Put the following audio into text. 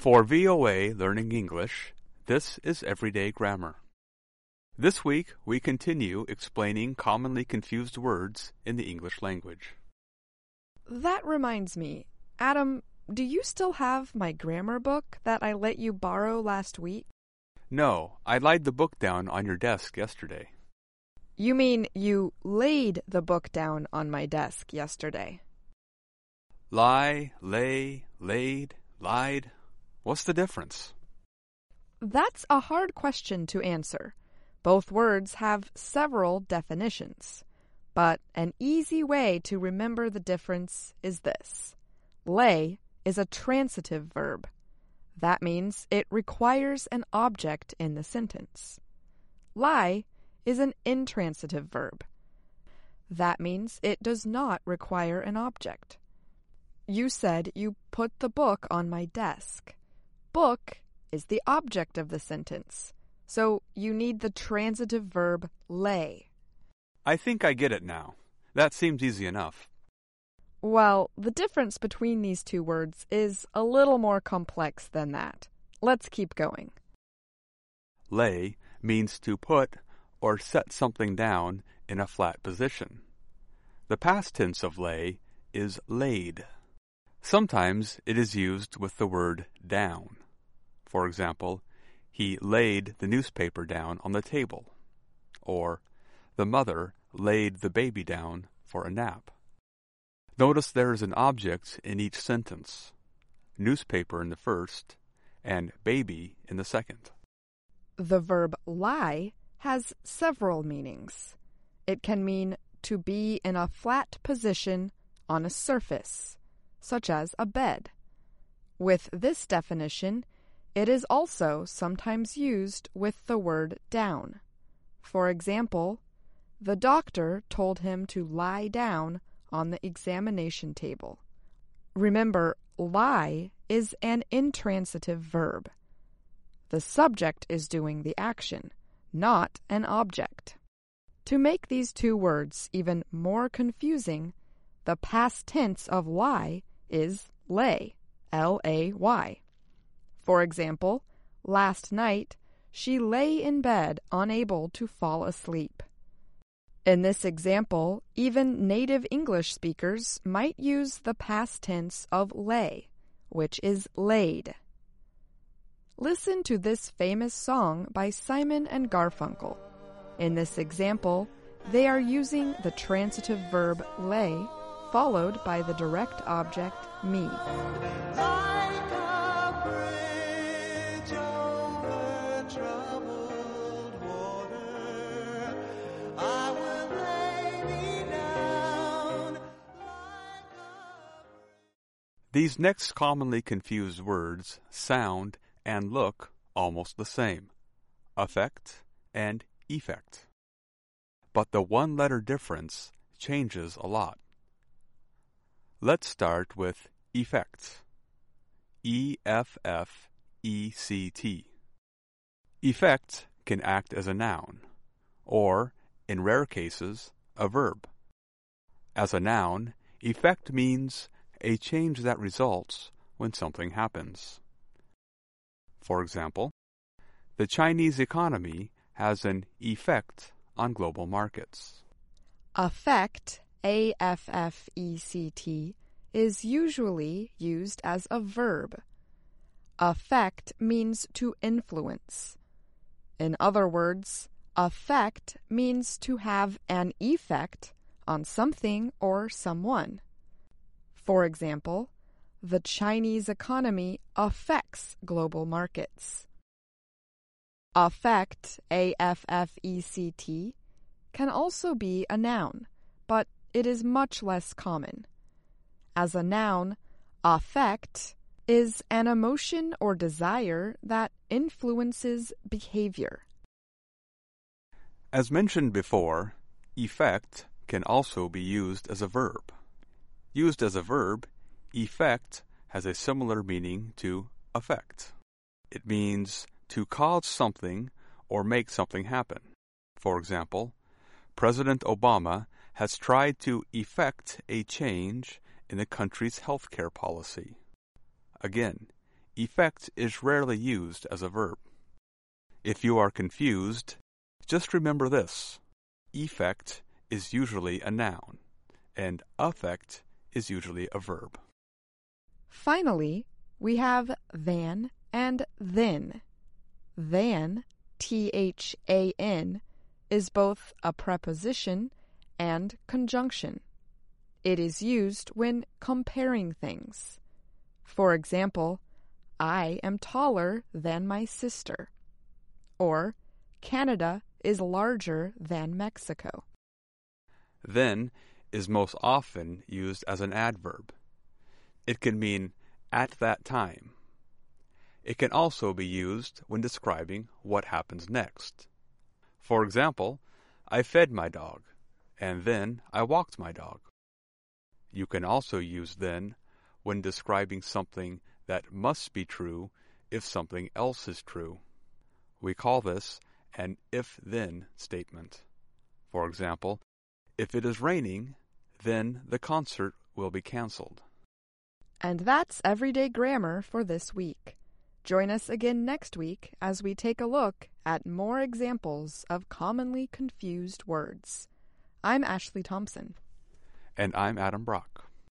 For VOA Learning English, this is Everyday Grammar. This week, we continue explaining commonly confused words in the English language. That reminds me, Adam, do you still have my grammar book that I let you borrow last week? No, I laid the book down on your desk yesterday. You mean you laid the book down on my desk yesterday? Lie, lay, laid, lied. What's the difference? That's a hard question to answer. Both words have several definitions. But an easy way to remember the difference is this. Lay is a transitive verb. That means it requires an object in the sentence. Lie is an intransitive verb. That means it does not require an object. You said you put the book on my desk. Book is the object of the sentence, so you need the transitive verb lay. I think I get it now. That seems easy enough. Well, the difference between these two words is a little more complex than that. Let's keep going. Lay means to put or set something down in a flat position. The past tense of lay is laid. Sometimes it is used with the word down. For example, he laid the newspaper down on the table. Or, the mother laid the baby down for a nap. Notice there is an object in each sentence. Newspaper in the first, and baby in the second. The verb lie has several meanings. It can mean to be in a flat position on a surface, such as a bed. With this definition, it is also sometimes used with the word down. For example, the doctor told him to lie down on the examination table. Remember, lie is an intransitive verb. The subject is doing the action, not an object. To make these two words even more confusing, the past tense of lie is lay, L-A-Y. For example, last night, she lay in bed unable to fall asleep. In this example, even native English speakers might use the past tense of lay, which is laid. Listen to this famous song by Simon and Garfunkel. In this example, they are using the transitive verb lay, followed by the direct object me. Like a bridge over troubled water, I will lay me down like a... These next commonly confused words sound and look almost the same. Affect and effect. But the one-letter difference changes a lot. Let's start with effect. E-F-F-E-C-T. Effect can act as a noun, or, in rare cases, a verb. As a noun, effect means a change that results when something happens. For example, the Chinese economy has an effect on global markets. Affect, A-F-F-E-C-T, is usually used as a verb. Affect means to influence. In other words, affect means to have an effect on something or someone. For example, the Chinese economy affects global markets. Affect, A-F-F-E-C-T, can also be a noun, but it is much less common. As a noun, affect is an emotion or desire that influences behavior. As mentioned before, effect can also be used as a verb. Used as a verb, effect has a similar meaning to affect. It means to cause something or make something happen. For example, President Obama has tried to effect a change in the country's healthcare policy. Again, effect is rarely used as a verb. If you are confused, just remember this. Effect is usually a noun, and affect is usually a verb. Finally, we have than and then. Than, T-H-A-N, is both a preposition and conjunction. It is used when comparing things. For example, I am taller than my sister. Or, Canada is larger than Mexico. Then is most often used as an adverb. It can mean at that time. It can also be used when describing what happens next. For example, I fed my dog, and then I walked my dog. You can also use then when describing something that must be true if something else is true. We call this an if-then statement. For example, if it is raining, then the concert will be canceled. And that's Everyday Grammar for this week. Join us again next week as we take a look at more examples of commonly confused words. I'm Ashley Thompson. And I'm Adam Brock.